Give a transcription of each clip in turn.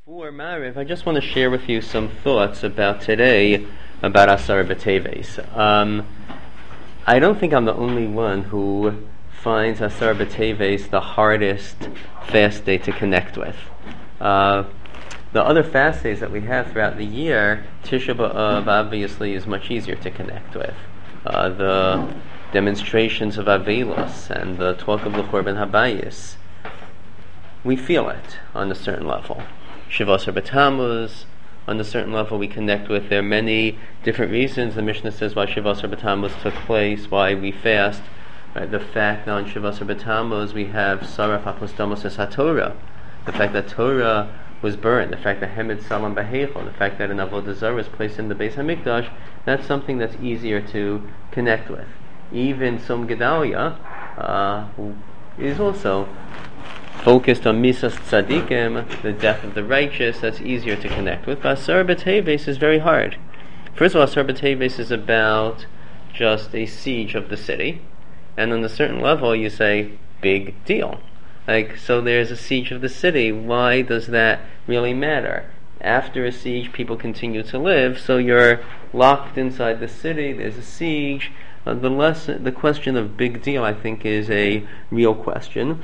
For Mariv, I just want to share with you some thoughts about today, about Asar B'Teves. I don't think I'm the only one who finds Asar B'Teves the hardest fast day to connect with. The other fast days that we have throughout the year, Tisha B'Av obviously is much easier to connect with. The demonstrations of Avelos and the talk of the Chorban Habayis, we feel it on a certain level. Shiva Asar B'Tammuz, on a certain level we connect with. There are many different reasons. The Mishnah says why Shiva Asar B'Tammuz took place, why we fast. Right? The fact that on Shiva Asar B'Tammuz we have Saraf Apostamos Es HaTorah, the fact that Torah was burned, the fact that Hemed Salam B'Heichel, the fact that an Avodah Zarah was placed in the Beis HaMikdash, that's something that's easier to connect with. Even Som Gedalia is also focused on Misas Tzadikim, the death of the righteous. That's easier to connect with. But Asar B'Teves is very hard. First of all, Asar B'Teves is about just a siege of the city, and on a certain level you say, big deal. So there's a siege of the city. Why does that really matter? After a siege, people continue to live, so you're locked inside the city, there's a siege. The question of big deal, I think, is a real question.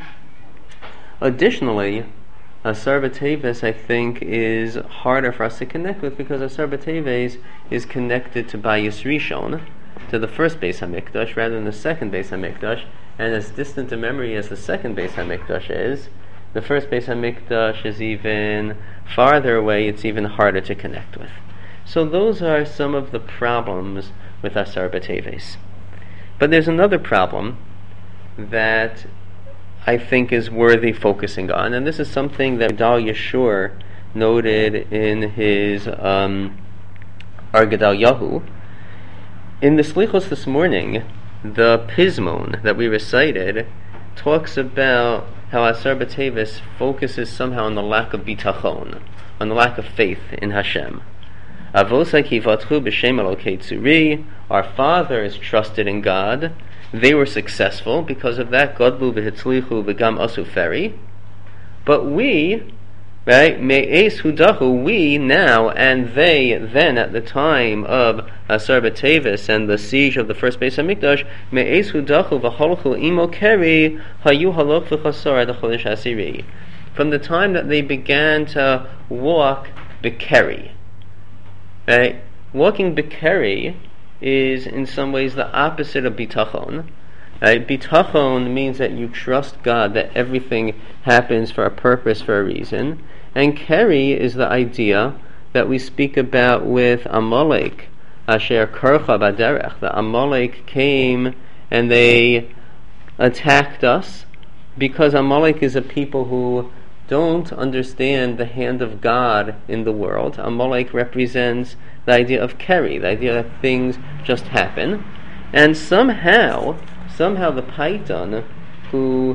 Additionally, Asar B'Teves, I think, is harder for us to connect with because Asar B'Teves is connected to Bayis Rishon, to the first Beis HaMikdash, rather than the second Beis HaMikdash, and as distant a memory as the second Beis HaMikdash is, the first Beis HaMikdash is even farther away, it's even harder to connect with. So those are some of the problems with Asar B'Teves. But there's another problem that I think is worthy focusing on, and this is something that Gedal Yeshur noted in his Ar Gedal Yahu. In the Slichos this morning, the Pismon that we recited talks about how Asar B'Teves focuses somehow on the lack of bitachon, on the lack of faith in Hashem. Avosai kivatchu b'shem Elokei Tzuri, our fathers trusted in God. They were successful because of that. Godlu v'hitzlichu v'gam asu feri. But we, right, me'es hudachu, we now and they then at the time of Asar B'Teves and the siege of the first Beis HaMikdash, me'es hudachu v'holchu imo keri hayu haloch v'chasor ad chodesh hasiri. From the time that they began to walk b'keri, right, walking b'keri is in some ways the opposite of bitachon. Right? Bitachon means that you trust God, that everything happens for a purpose, for a reason. And keri is the idea that we speak about with Amalek, Asher Karcha Baderech. The Amalek came and they attacked us because Amalek is a people who don't understand the hand of God in the world. Amalek represents the idea of keri, the idea that things just happen. And somehow the Paitan, who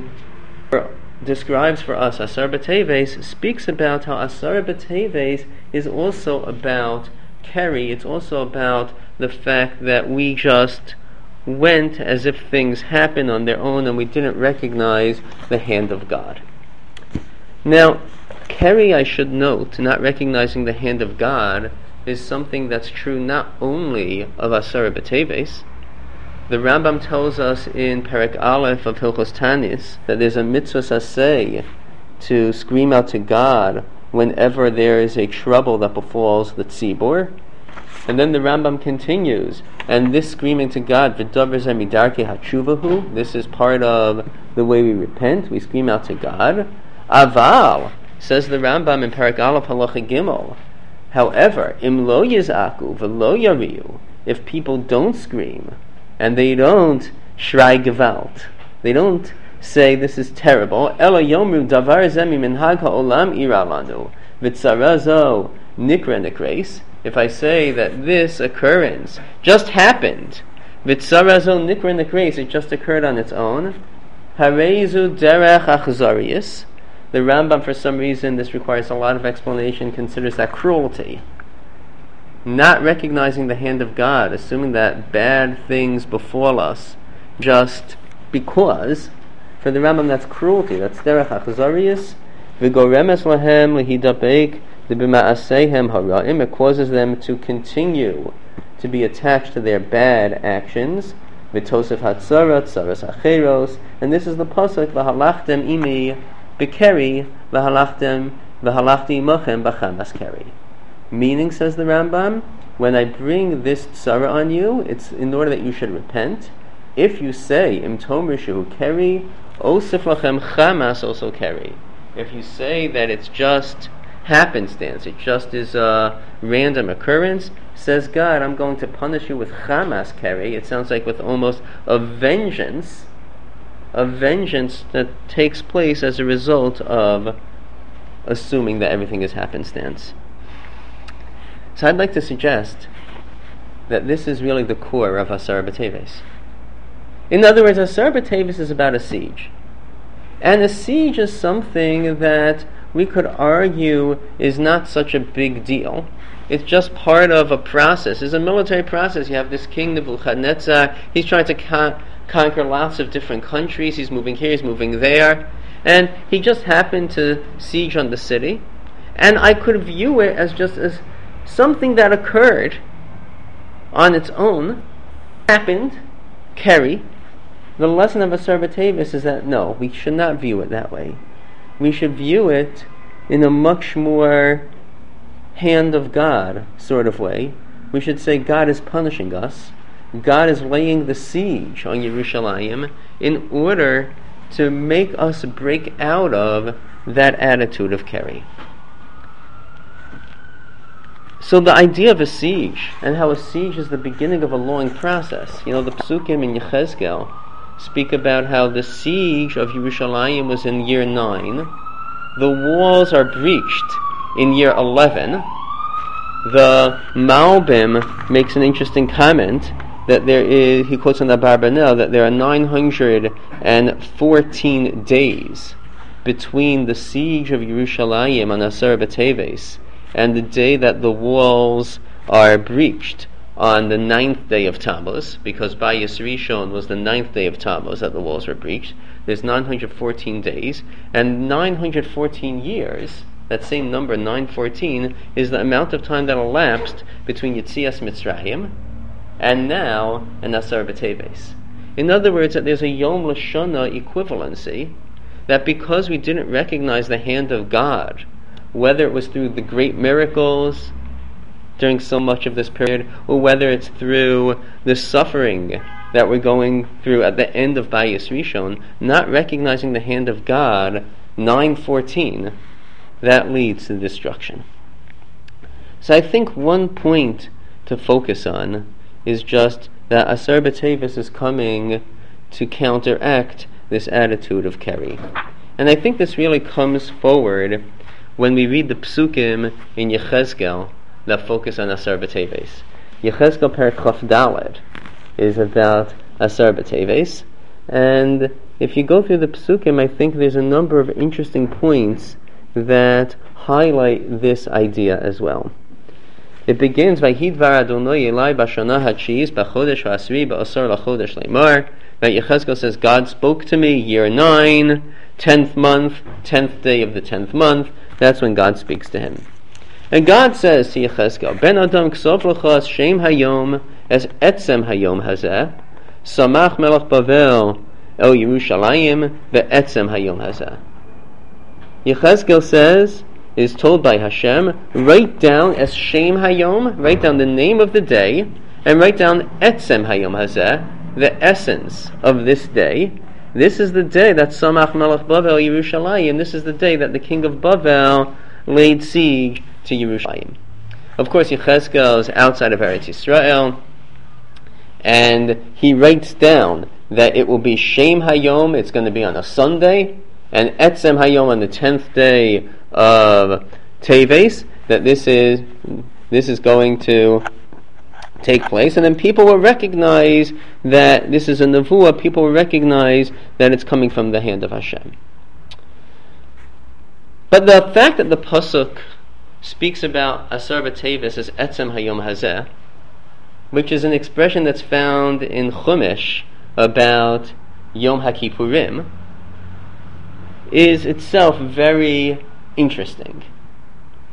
describes for us Asar B'Teves, speaks about how Asar B'Teves is also about keri. It's also about the fact that we just went as if things happened on their own and we didn't recognize the hand of God. Now, keri, I should note, not recognizing the hand of God, is something that's true not only of Asar B'Teves. The Rambam tells us in Perek Aleph of Hilchos Tanis that there's a mitzvah saseh to scream out to God whenever there is a trouble that befalls the tzibur. And then the Rambam continues, and this screaming to God, v'davar zeh midarkei hatshuvahu, this is part of the way we repent, we scream out to God. Aval, says the Rambam in Perek Aleph Halacha Gimel, however, im lo yizaku v'lo yariu, if people don't scream and they don't shrei gewalt, they don't say this is terrible, ela yomru davar zeh miminhag ha'olam ira lanu v'tzara zo nikra nikreis, if I say that this occurrence just happened, v'tzara zo nikra nikreis, it just occurred on its own, hareizu derech achzarius, the Rambam, for some reason, this requires a lot of explanation, considers that cruelty. Not recognizing the hand of God, assuming that bad things befall us just because, for the Rambam, that's cruelty. That's derech achzarius, v'goremes lahem lehidapek It causes them to continue to be attached to their bad actions. V'tosef hatzarat, tzaras acheros, and this is the pasuk, v'halachtem imi b'keri, v'halachti imochem b'chamas keri. Meaning, says the Rambam, when I bring this tzara on you, it's in order that you should repent. If you say, im tomer shehu keri, osif lachem chamas also keri. If you say that it's just happenstance, it just is a random occurrence, says God, I'm going to punish you with chamas keri. It sounds like with almost a vengeance that takes place as a result of assuming that everything is happenstance. So I'd like to suggest that this is really the core of Asar B'Teves. In other words, Asar B'Teves is about a siege. And a siege is something that we could argue is not such a big deal. It's just part of a process. It's a military process. You have this king, Nebuchadnezzar. He's trying to conquer lots of different countries. He's moving here, he's moving there. And he just happened to siege on the city. And I could view it as just as something that occurred on its own, happened, keri. The lesson of Asar B'Teves is that no, we should not view it that way. We should view it in a much more hand of God sort of way. We should say God is punishing us. God is laying the siege on Yerushalayim in order to make us break out of that attitude of keri. So the idea of a siege, and how a siege is the beginning of a long process. The Psukim in Yechezkel speak about how the siege of Yerushalayim was in year 9. The walls are breached in year 11. The Malbim makes an interesting comment that he quotes on the Abarbanel, that there are 914 days between the siege of Yerushalayim on Asar B'Teves and the day that the walls are breached on the 9th day of Tammuz, because Bayis Rishon was the 9th day of Tammuz that the walls were breached. There's 914 days, and 914 years, that same number, 914, is the amount of time that elapsed between Yetzias Mitzrayim and now an Asar B'Teves. In other words, that there's a Yom Lashana equivalency, that because we didn't recognize the hand of God, whether it was through the great miracles during so much of this period, or whether it's through the suffering that we're going through at the end of Bayis Rishon, not recognizing the hand of God, 914, that leads to destruction. So I think one point to focus on is just that Asar B'Teves is coming to counteract this attitude of keri. And I think this really comes forward when we read the Psukim in Yechezkel that focus on Asar B'Teves. Yechezkel Perek Chaf Daled is about Asar B'Teves, and if you go through the Psukim, I think there's a number of interesting points that highlight this idea as well. It begins by Hidvar Adonai Elai Bashana Hachiz B'Chodesh Ha'asri B'Asar L'Chodesh Leimar. That Yechezkel says, God spoke to me, year 9, 10th month, 10th day of the 10th month. That's when God speaks to him. And God says to Yechezkel, Ben Adam Ksov L'chas Shem Hayom Es Etzem Hayom Hazeh Samach Melech Bavel El Yerushalayim Ve'etzem Hayom Hazeh. Yechezkel says, is told by Hashem, write down Es Shem Hayom, write down the name of the day, and write down Etzem Hayom Hazeh, the essence of this day. This is the day that Samach Melech Bavel Yerushalayim. This is the day that the king of Bavel laid siege to Yerushalayim. Of course, Yechezkel is outside of Eretz Yisrael, and he writes down that it will be Shem Hayom. It's going to be on a Sunday, and Etzem Hayom on the 10th day of Teves. That this is going to take place, and then people will recognize that this is a nevuah. People will recognize that it's coming from the hand of Hashem. But the fact that the pasuk speaks about Asar B'Teves as Etzem Hayom Hazeh, which is an expression that's found in Chumash about Yom HaKippurim, is itself very interesting.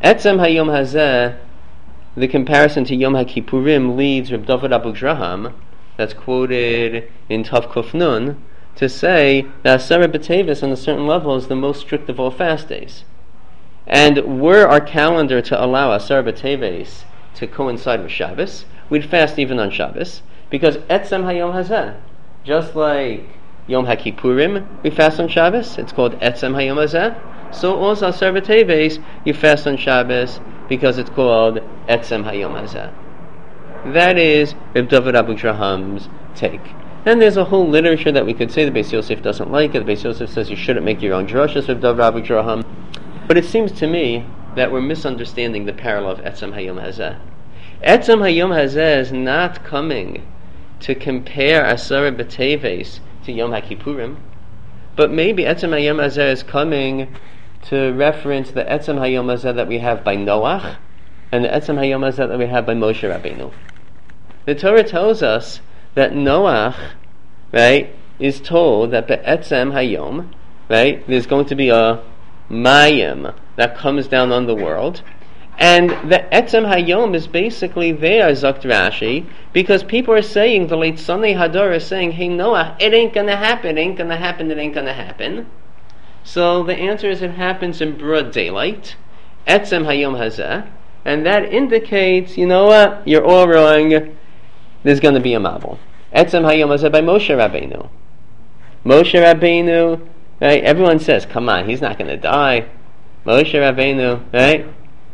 Etzem Hayom Hazeh, the comparison to Yom HaKippurim leads Reb David Abu Graham, that's quoted in Tav Kuf Nun, to say that Aseret B'Tevis on a certain level is the most strict of all fast days. And were our calendar to allow Aseret B'Tevis to coincide with Shabbos, we'd fast even on Shabbos, because Etzem Hayom Hazeh, just like Yom HaKippurim, we fast on Shabbos, it's called Etzem Hayom Hazeh. So also Aseret B'Tevis, you fast on Shabbos because it's called Etzem Hayom Hazeh. That is Reb David Abu Graham's take. Then there's a whole literature that we could say the Beis Yosef doesn't like it. The Beis Yosef says you shouldn't make your own drashas, Reb David Abu Graham. But it seems to me that we're misunderstanding the parallel of Etzem Hayom Hazeh. Etzem Hayom Hazeh is not coming to compare Aseret B'Tevis to Yom HaKippurim, but maybe Etzem Hayom Hazeh is coming to reference the Etzem Hayom Hazeh that we have by Noach and the Etzem Hayom Hazeh that we have by Moshe Rabbeinu. The Torah tells us that Noach, right, is told that Be'etzem Hayom, right, there's going to be a Mayim that comes down on the world, and the Etzem Hayom is basically there, Zakt Rashi, because people are saying, the late Sonei Hadar is saying, hey Noach, it ain't gonna happen, it ain't gonna happen, it ain't gonna happen. So the answer is it happens in broad daylight, Etzem Hayom Hazeh, and that indicates, you know what, you're all wrong, there's going to be a Mabul. Etzem Hayom Hazeh by Moshe Rabbeinu. Moshe Rabbeinu, right, everyone says, come on, he's not going to die. Moshe Rabbeinu, right?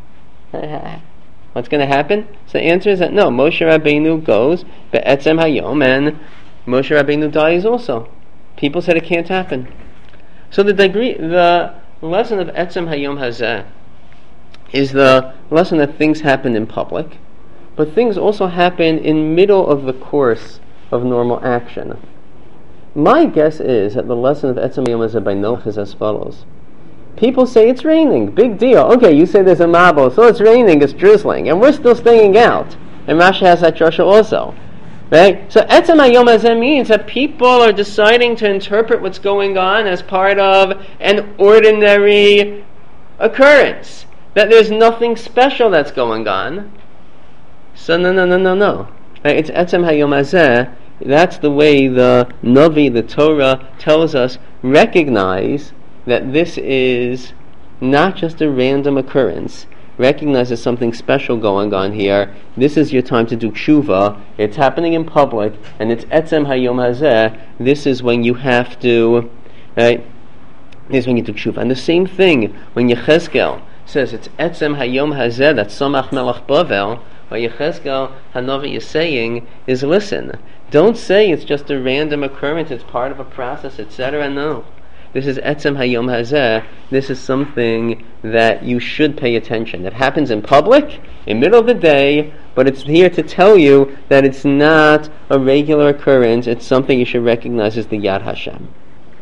What's going to happen? So the answer is that no, Moshe Rabbeinu goes, but Etzem Hayom, and Moshe Rabbeinu dies also. People said it can't happen. So the lesson of Etzem Hayom Hazeh is the lesson that things happen in public, but things also happen in middle of the course of normal action. My guess is that the lesson of Etzem Hayom Hazeh by Noach is as follows. People say it's raining, big deal. Okay, you say there's a Mabul, so it's raining, it's drizzling, and we're still staying out. And Rashi has that drasha also. Right? So Etzem Hayom Hazeh means that people are deciding to interpret what's going on as part of an ordinary occurrence. That there's nothing special that's going on. So no. Right? It's Etzem Hayom Hazeh. That's the way the Navi, the Torah, tells us, recognize that this is not just a random occurrence. Recognize there's something special going on here. This is your time to do tshuva. It's happening in public, and it's Etzem Hayom Hazeh. This is when you have to, right? This is when you do tshuva. And the same thing when Yechezkel says it's Etzem Hayom Hazeh, that Samach Melech Bavel. What Yechezkel Hanavi is saying is, listen, don't say it's just a random occurrence. It's part of a process, etc. No. This is Etzem Hayom Hazeh. This is something that you should pay attention. It happens in public, in middle of the day, but it's here to tell you that it's not a regular occurrence. It's something you should recognize as the Yad Hashem.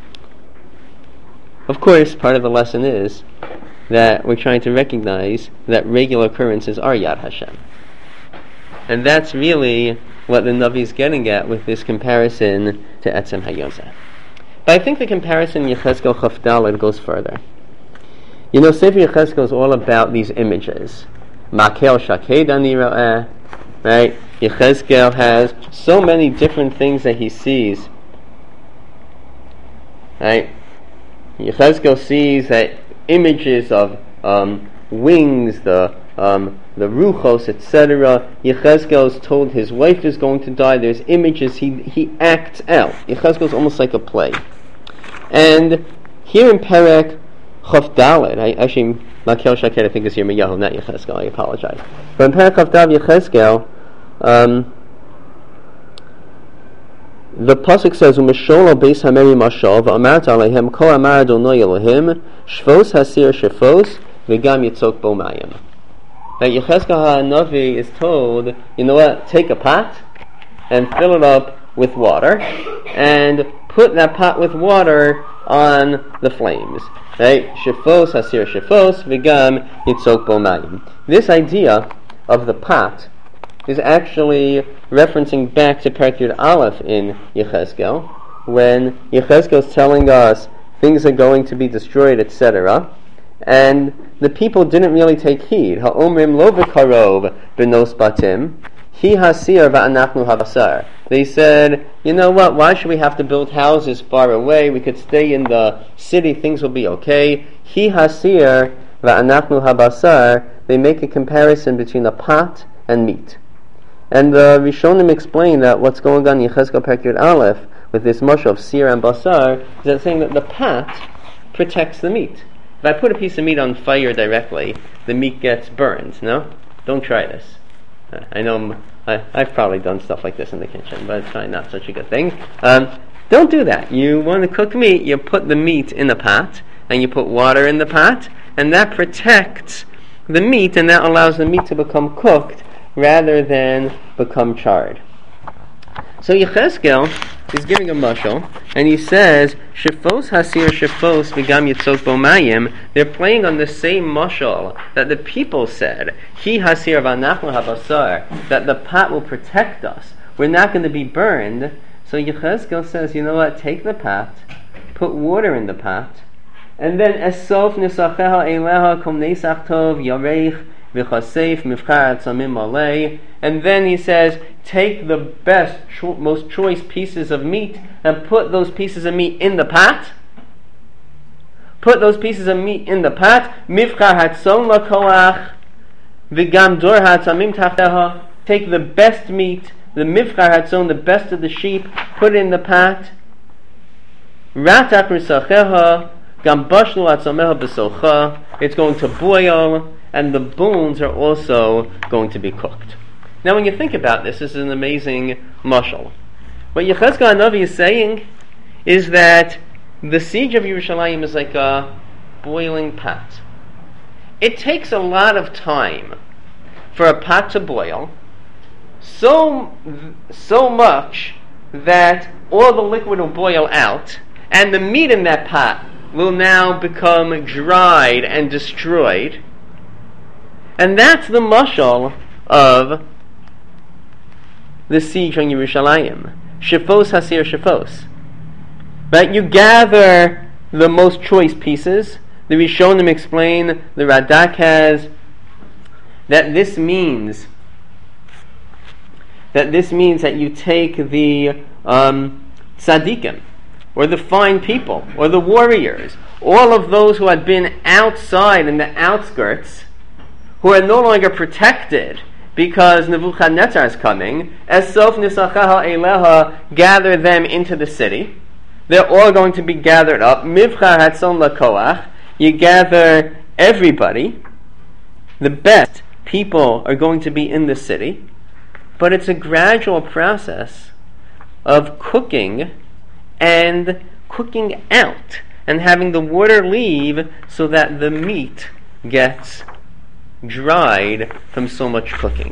Of course, part of the lesson is that we're trying to recognize that regular occurrences are Yad Hashem. And that's really what the Navi is getting at with this comparison to Etzem Hayom Hazeh. But I think the comparison in Yechezkel Chaf Daled goes further. You know, Sefer Yechezkel is all about these images. Makel Shaked Ani Ra'eh, right? Yechezkel has so many different things that he sees. Right? Yechezkel sees that images of wings, the ruchos, etc. Yechezkel is told his wife is going to die. There's images he acts out. Yechezkel is almost like a play. And here in Perek Chaf Daled, Makel Shaked I think is Yirmiyahu, not Yechezkel, I apologize. But in Perek Chaf Daled Yechezkel, the pasuk says, "Umeshol beis hameri mashal v'amart alehem ko amar Adonai Elohim shvos hasir shefos v'gam yitzok bo mayim." That Yechezkel HaNavi is told, you know what, take a pot and fill it up with water and put that pot with water on the flames. Right? Shefos hasir shefos v'gam yitzok bo mayim. This idea of the pot is actually referencing back to Perek Yud Aleph in Yechezkel, when Yechezkel is telling us things are going to be destroyed, etc. and the people didn't really take heed. Ha'omrim lo v'karov b'nos batim, hi hasir va'anachnu habasar. They said, you know what, why should we have to build houses far away? We could stay in the city, things will be okay. Hi hasir va'anachnu habasar. They make a comparison between a pot and meat. And the Rishonim explain that what's going on in Yechezkel Perek Yud Aleph with this mashal of sir and basar is that saying that the pot protects the meat. If I put a piece of meat on fire directly, the meat gets burned. No? Don't try this. I know I've probably done stuff like this in the kitchen, but it's probably not such a good thing. Don't do that. You want to cook meat, you put the meat in a pot, and you put water in the pot, and that protects the meat, and that allows the meat to become cooked rather than become charred. So Yechezkel is giving a mashal, and he says, Shefos hasir shefos v'gam yitzok bo mayim. They're playing on the same mashal that the people said, Hi hasir v'anachnu habasar, that the pot will protect us. We're not going to be burned. So Yechezkel says, you know what, take the pot, put water in the pot, and then esof nisacheha eleha kom nesach tov yareich v'chasef mivchar atzamim malei. And then he says, take the best, most choice pieces of meat and put those pieces of meat in the pot. Put those pieces of meat in the pot. Mivchar hatzon lakoach v'gam dor hatzamim tachteha. Take the best meat, the mivchar hatzon, the best of the sheep, put it in the pot. Ratak risacheha gam bashnu atzameha b'socha. It's going to boil, and the bones are also going to be cooked. Now when you think about this is an amazing mashal. What Yechezkel HaNavi is saying is that the siege of Yerushalayim is like a boiling pot. It takes a lot of time for a pot to boil, so much that all the liquid will boil out, and the meat in that pot will now become dried and destroyed. And that's the mashal of the siege on Yerushalayim. Shefos hasir shefos. Right? You gather the most choice pieces. The Rishonim explain, the Radak has, that this means that you take the tzaddikim, or the fine people, or the warriors, all of those who had been outside in the outskirts, who are no longer protected because Nebuchadnezzar is coming, as sof nisacheha eleha, gather them into the city. They're all going to be gathered up. Mivchar hatzon lakoach, you gather everybody. The best people are going to be in the city, but it's a gradual process of cooking and cooking out and having the water leave so that the meat gets dried from so much cooking.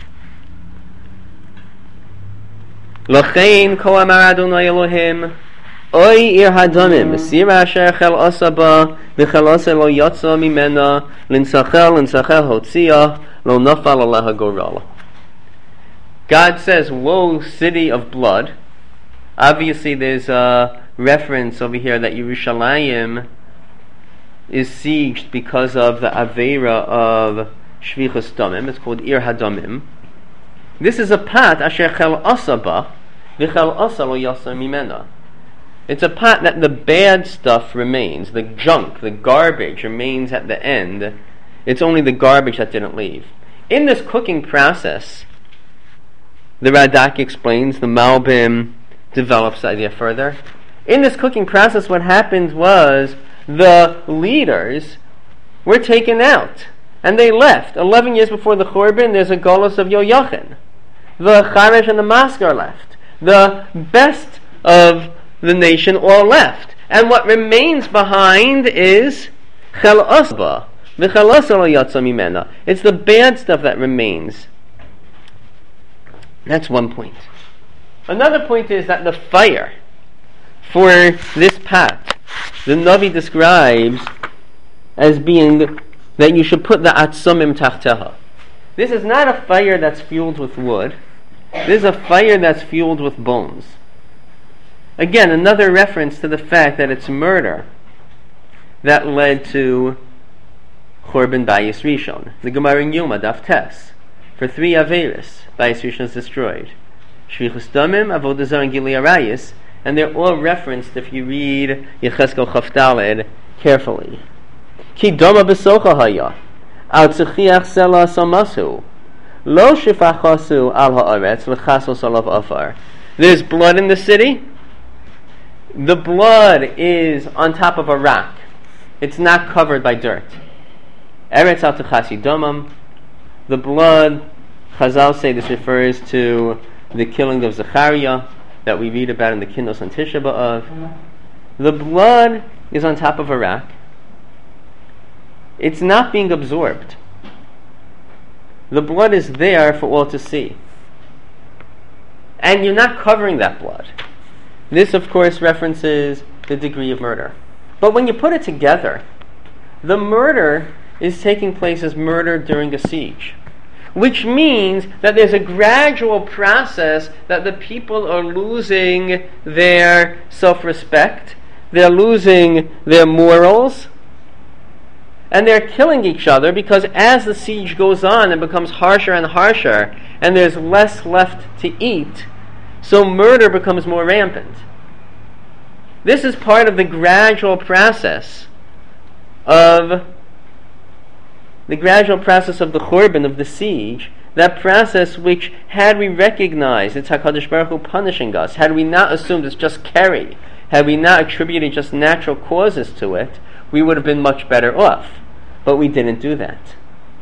L'chein ko amar Adonai Elohim oy ir hadamim mesira asher chel asaba v'chel asa lo yatsa mimena linsachel hotzia lo nafal aleha gorala. God says, woe city of blood. Obviously there's a reference over here that Yerushalayim is sieged because of the Aveira of Shvichus Damim. It's called Ir Hadamim. This is a pat asher chel asaba v'chel asa lo yasa mimena. It's a pot that the bad stuff remains, the junk, the garbage remains at the end. It's only the garbage that didn't leave. In this cooking process, the Radak explains, the Malbim develops the idea further. In this cooking process, what happened was the leaders were taken out, and they left. 11 years before the Churban, there's a Golus of Yoyachin. The Charesh and the Maskar left. The best of the nation all left. And what remains behind is Chel Asba. V'chel Asa lo yatsa mimena. It's the bad stuff that remains. That's one point. Another point is that the fire for this pot, the Navi describes as being that you should put the atzamim tachteha. This is not a fire that's fueled with wood. This is a fire that's fueled with bones. Again, another reference to the fact that it's murder that led to Chorban Bayis Rishon. The Gemara in Yoma Daf Tes. For 3 Averis, Bayis Rishon is destroyed. Shvichus Damim, Avodah Zarah, and Gilui Arayis, and they're all referenced if you read Yechezkel Chaf Daled carefully. Ki Doma Besocha Haya, Al Tzechiach Sela Samasu, Lo Shifachasu Al Haaretz, Lechasos Alav Afar. There's blood in the city. The blood is on top of a rock. It's not covered by dirt. Eretz Al Techasi Domam. The blood, Chazal say this refers to the killing of Zechariah that we read about in the Kindos on Tisha B'Av. The blood is on top of a rock. It's not being absorbed. The blood is there for all to see. And you're not covering that blood. This, of course, references the degree of murder. But when you put it together, the murder is taking place as murder during a siege, which means that there's a gradual process that the people are losing their self-respect, they're losing their morals, and they're killing each other because as the siege goes on, it becomes harsher and harsher, and there's less left to eat, so murder becomes more rampant. This is part of the gradual process of the Churban, of the siege, that process which, had we recognized it's HaKadosh Baruch Hu punishing us, had we not assumed it's just Keri, had we not attributed just natural causes to it, we would have been much better off. But we didn't do that.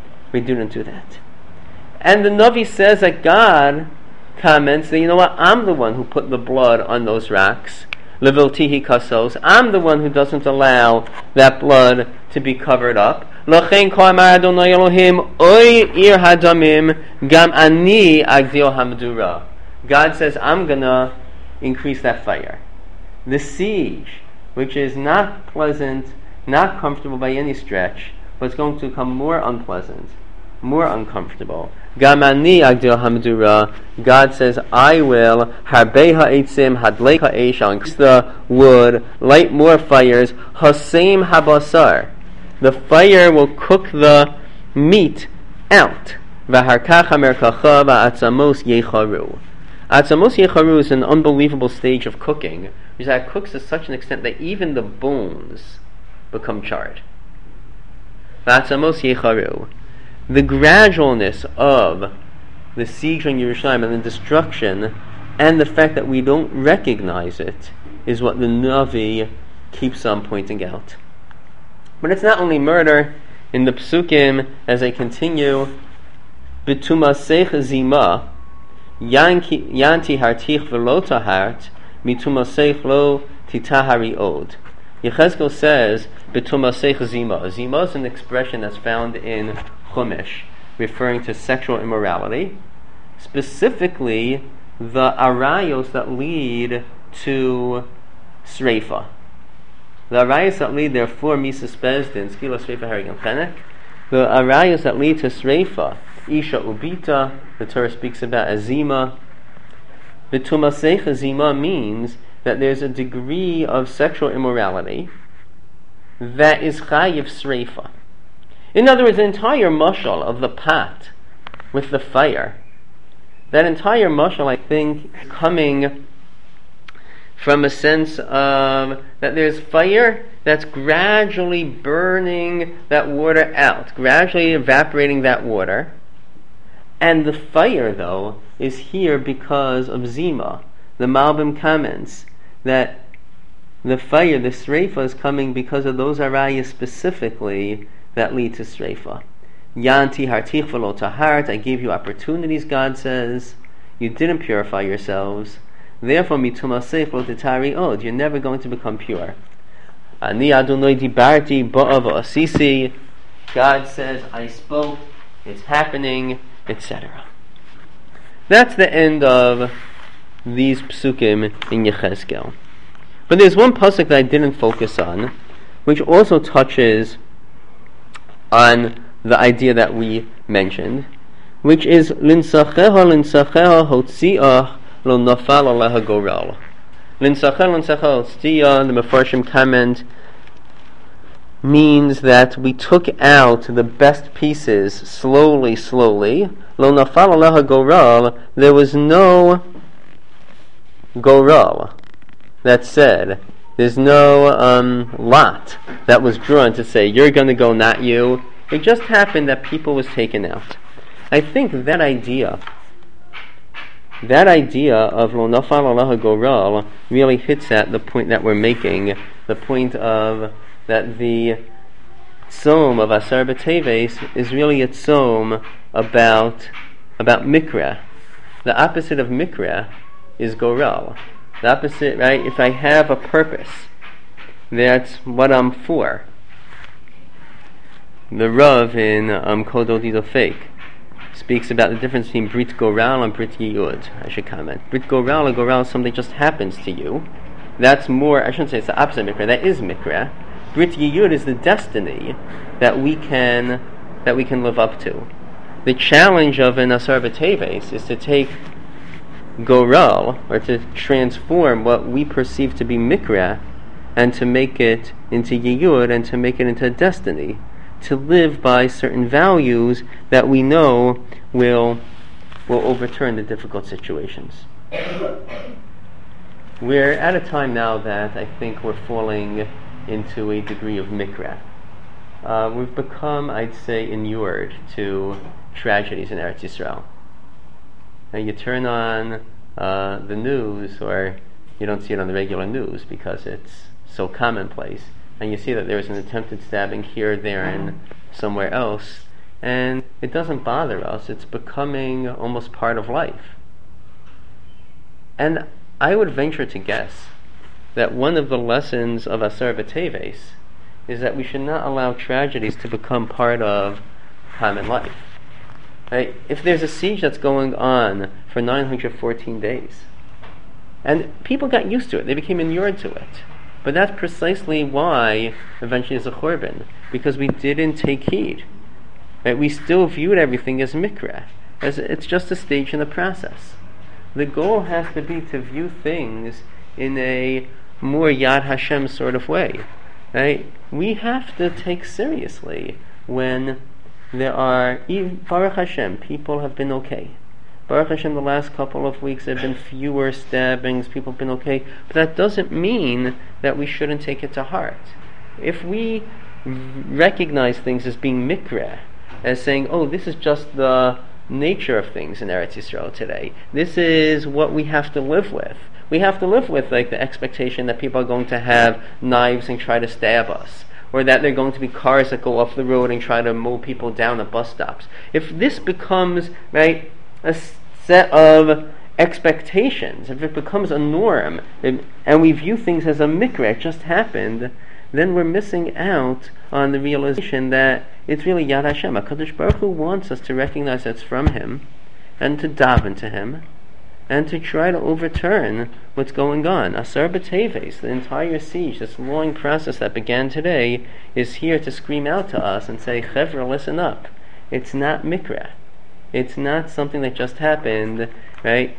And the Navi says that God comments that, you know what, I'm the one who put the blood on those rocks. Leviltihi kasos. I'm the one who doesn't allow that blood to be covered up. Lochein ka'amar Adonai Elohim oy ir hadamim gam ani agdil hamdura. God says, I'm gonna increase that fire. The siege, which is not pleasant, not comfortable by any stretch, but it's going to become more unpleasant, more uncomfortable. Gam ani agdil hamdura. God says, I will harbei ha'etzim hadlei ha'esh, I'll increase the wood, light more fires, hasem habasar. The fire will cook the meat out. V'harkach hamerkacha v'atzamos yecharu. Atzamos yecharu is an unbelievable stage of cooking, which that cooks to such an extent that even the bones become charred. V'atzamos yecharu. The gradualness of the siege on Yerushalayim and the destruction, and the fact that we don't recognize it, is what the Navi keeps on pointing out. But it's not only murder. In the Psukim, as I continue, B'tumasech zima, yanti hartich v'lo tahart, mitumasech lo titahari od. Yechezkel says, B'tumasech zima. Zima is an expression that's found in Chumash, referring to sexual immorality, specifically the arayos that lead to sreifa. The arayos that lead, there are 4 misas bezdin, skila, sreifa, hereg, and chenek. The arayos that lead to sreifa, isha ubita, the Torah speaks about azima. The tumasech azima means that there's a degree of sexual immorality that is chayiv sreifa. In other words, the entire mashal of the pot with the fire, that entire mashal, I think, coming from a sense of that there's fire that's gradually burning that water out, gradually evaporating that water, and the fire, though, is here because of Zima. The Malbim comments that the fire, the sreifa, is coming because of those arayas specifically that lead to sreifa. Yanti hartich v'lo tahart, I gave you opportunities, God says. You didn't purify yourselves. Therefore, mitumasech lo titari od, you're never going to become pure. Ani Adonai dibarti ba'av asisi, God says, I spoke, it's happening, etc. That's the end of these psukim in Yechezkel. But there's one pasuk that I didn't focus on, which also touches on the idea that we mentioned, which is linsacheha hotziah lo nafal aleha goral. Linsacheha hotziah, the Mefarshim comment, means that we took out the best pieces slowly. Lo nafal aleha goral, there was no goral that said, there's no lot that was drawn to say, you're going to go, not you. It just happened that people was taken out. I think that idea of lo nafal aleha goral really hits at the point that we're making, the point of that the tzom of Asar B'Teves is really a tzom about mikra. The opposite of mikra is goral. The opposite, right? If I have a purpose, that's what I'm for. The Rav in Kol Dodi Fake speaks about the difference between Brit Goral and Brit Yiyud. I should comment. Brit Goral and Goral is something that just happens to you. That's more, I shouldn't say it's the opposite of mikra, that is mikra. Brit Yiyud is the destiny that we can live up to. The challenge of an Asar B'Teves is to take goral, or to transform what we perceive to be mikra, and to make it into Yiyud, and to make it into destiny. To live by certain values that we know will overturn the difficult situations. We're at a time now that I think we're falling into a degree of mikra. We've become, I'd say, inured to tragedies in Eretz Yisrael. Now you turn on the news, or you don't see it on the regular news because it's so commonplace, and you see that there was an attempted stabbing here, there, and somewhere else, and it doesn't bother us. It's becoming almost part of life. And I would venture to guess that one of the lessons of Asar B'Teves is that we should not allow tragedies to become part of common life. Right? If there's a siege that's going on for 914 days, and people got used to it, they became inured to it. But that's precisely why eventually it's a churban, because we didn't take heed. Right? We still viewed everything as mikra, as it's just a stage in the process. The goal has to be to view things in a more Yad Hashem sort of way. Right? We have to take seriously when there are, Baruch Hashem, people have been okay. Baruch Hashem, the last couple of weeks there have been fewer stabbings, people have been okay, but that doesn't mean that we shouldn't take it to heart. If we recognize things as being mikra, as saying, oh, this is just the nature of things in Eretz Yisrael today, this is what we have to live with. We have to live with like the expectation that people are going to have knives and try to stab us, or that there are going to be cars that go off the road and try to mow people down at bus stops. If this becomes, right, a set of expectations, if it becomes a norm, and we view things as a mikra, it just happened, then we're missing out on the realization that it's really Yad Hashem. HaKadosh Baruch Hu wants us to recognize that's from Him, and to daven to Him, and to try to overturn what's going on. Asar B'Teves, the entire siege, this long process that began today, is here to scream out to us and say, Chevra, listen up. It's not mikra. It's not something that just happened, right?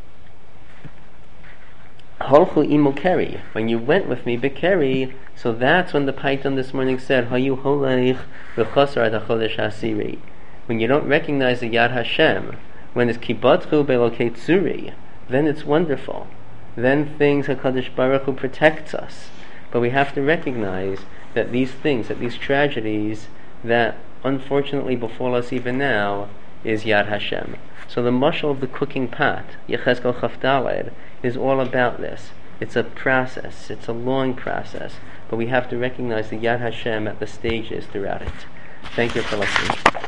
Holchu imo keri. When you went with me, bekeri, so that's when the Paitan this morning said, Hayu holeich v'chosar ad hachodesh hasiri. When you don't recognize the Yad Hashem, when it's kibatchu belokei tzuri, then it's wonderful. Then things HaKadosh Baruch Hu protects us. But we have to recognize that these things, that these tragedies that unfortunately befall us even now, is Yad Hashem. So the mashal of the cooking pot, Yechezkel Chaf Daled, is all about this. It's a process, it's a long process, but we have to recognize the Yad Hashem at the stages throughout it. Thank you for listening.